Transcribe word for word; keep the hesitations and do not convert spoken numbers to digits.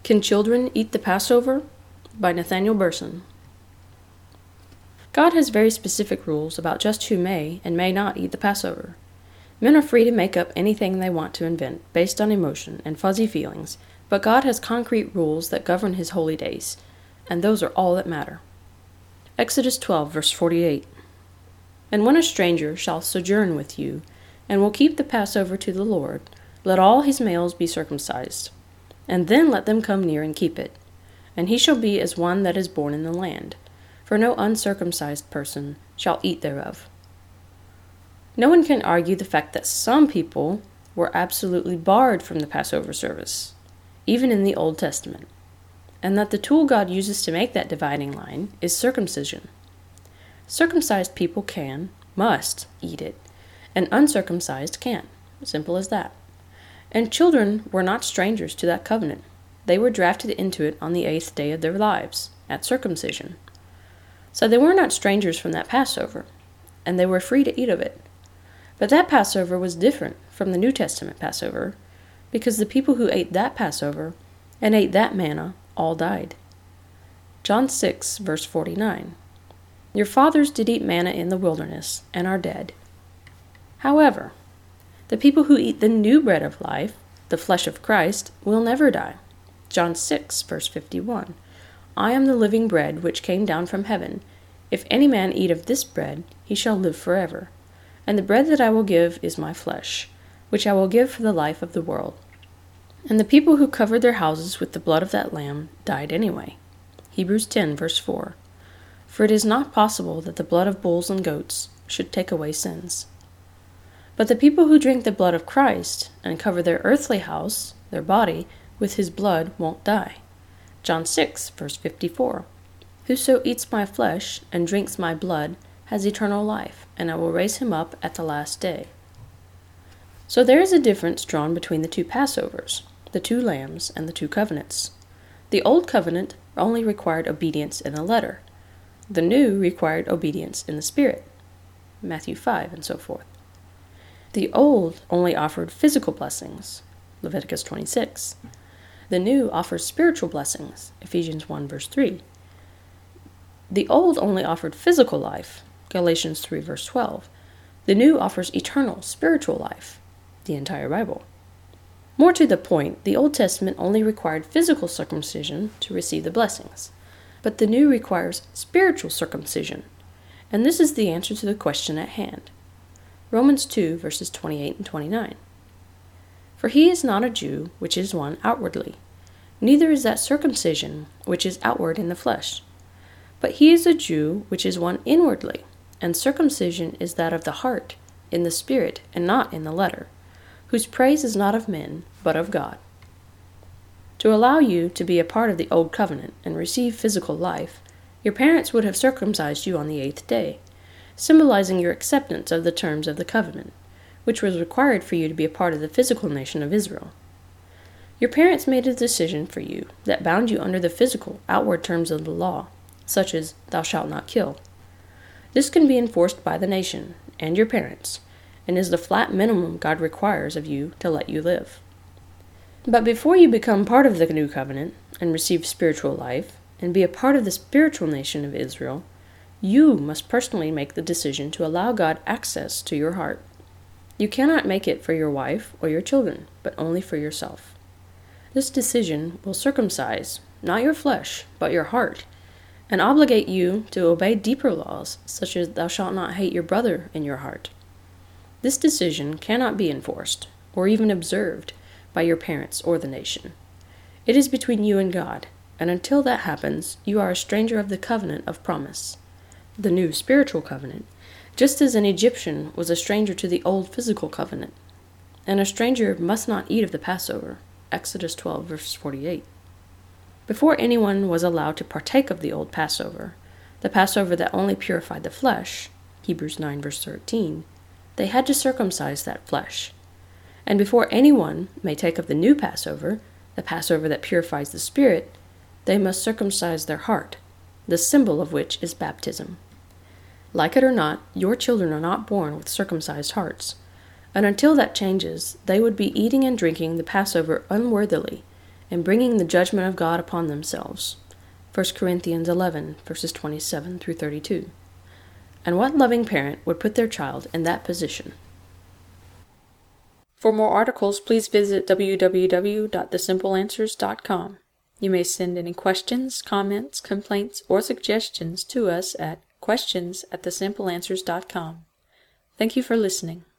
Can Children Eat the Passover? By Nathaniel Burson. God has very specific rules about just who may and may not eat the Passover. Men are free to make up anything they want to invent, based on emotion and fuzzy feelings, but God has concrete rules that govern his holy days, and those are all that matter. Exodus twelve, verse forty-eight. And when a stranger shall sojourn with you, and will keep the Passover to the Lord, let all his males be circumcised, and then let them come near and keep it. And he shall be as one that is born in the land, for no uncircumcised person shall eat thereof. No one can argue the fact that some people were absolutely barred from the Passover service, even in the Old Testament, and that the tool God uses to make that dividing line is circumcision. Circumcised people can, must, eat it, and uncircumcised can't. Simple as that. And children were not strangers to that covenant. They were drafted into it on the eighth day of their lives, at circumcision. So they were not strangers from that Passover, and they were free to eat of it. But that Passover was different from the New Testament Passover, because the people who ate that Passover and ate that manna all died. John six, verse forty-nine. Your fathers did eat manna in the wilderness, and are dead. However, the people who eat the new bread of life, the flesh of Christ, will never die. John six, verse fifty-one. I am the living bread which came down from heaven. If any man eat of this bread, he shall live forever. And the bread that I will give is my flesh, which I will give for the life of the world. And the people who covered their houses with the blood of that lamb died anyway. Hebrews ten, verse four. For it is not possible that the blood of bulls and goats should take away sins. But the people who drink the blood of Christ and cover their earthly house, their body, with his blood won't die. John six, verse fifty-four. Whoso eats my flesh and drinks my blood has eternal life, and I will raise him up at the last day. So there is a difference drawn between the two Passovers, the two lambs, and the two covenants. The old covenant only required obedience in the letter. The new required obedience in the spirit. Matthew five, and so forth. The old only offered physical blessings, Leviticus twenty-six. The new offers spiritual blessings, Ephesians one, verse three. The old only offered physical life, Galatians three, verse twelve. The new offers eternal, spiritual life, the entire Bible. More to the point, the Old Testament only required physical circumcision to receive the blessings, but the new requires spiritual circumcision, and this is the answer to the question at hand. Romans two, verses twenty-eight and twenty-nine. For he is not a Jew, which is one outwardly, neither is that circumcision, which is outward in the flesh. But he is a Jew, which is one inwardly, and circumcision is that of the heart, in the spirit, and not in the letter, whose praise is not of men, but of God. To allow you to be a part of the old covenant and receive physical life, your parents would have circumcised you on the eighth day, symbolizing your acceptance of the terms of the covenant, which was required for you to be a part of the physical nation of Israel. Your parents made a decision for you that bound you under the physical, outward terms of the law, such as, thou shalt not kill. This can be enforced by the nation and your parents, and is the flat minimum God requires of you to let you live. But before you become part of the new covenant and receive spiritual life, and be a part of the spiritual nation of Israel, you must personally make the decision to allow God access to your heart. You cannot make it for your wife or your children, but only for yourself. This decision will circumcise, not your flesh, but your heart, and obligate you to obey deeper laws, such as thou shalt not hate your brother in your heart. This decision cannot be enforced, or even observed, by your parents or the nation. It is between you and God, and until that happens, you are a stranger of the covenant of promise, the new spiritual covenant, just as an Egyptian was a stranger to the old physical covenant. And a stranger must not eat of the Passover, Exodus twelve, verse forty-eight. Before anyone was allowed to partake of the old Passover, the Passover that only purified the flesh, Hebrews nine, verse thirteen, they had to circumcise that flesh. And before anyone may take of the new Passover, the Passover that purifies the spirit, they must circumcise their heart, the symbol of which is baptism. Like it or not, your children are not born with circumcised hearts, and until that changes, they would be eating and drinking the Passover unworthily, and bringing the judgment of God upon themselves. First Corinthians eleven, verses twenty-seven through thirty-two. And what loving parent would put their child in that position? For more articles, please visit w w w dot the simple answers dot com. You may send any questions, comments, complaints, or suggestions to us at questions at the simple answers dot com. Thank you for listening.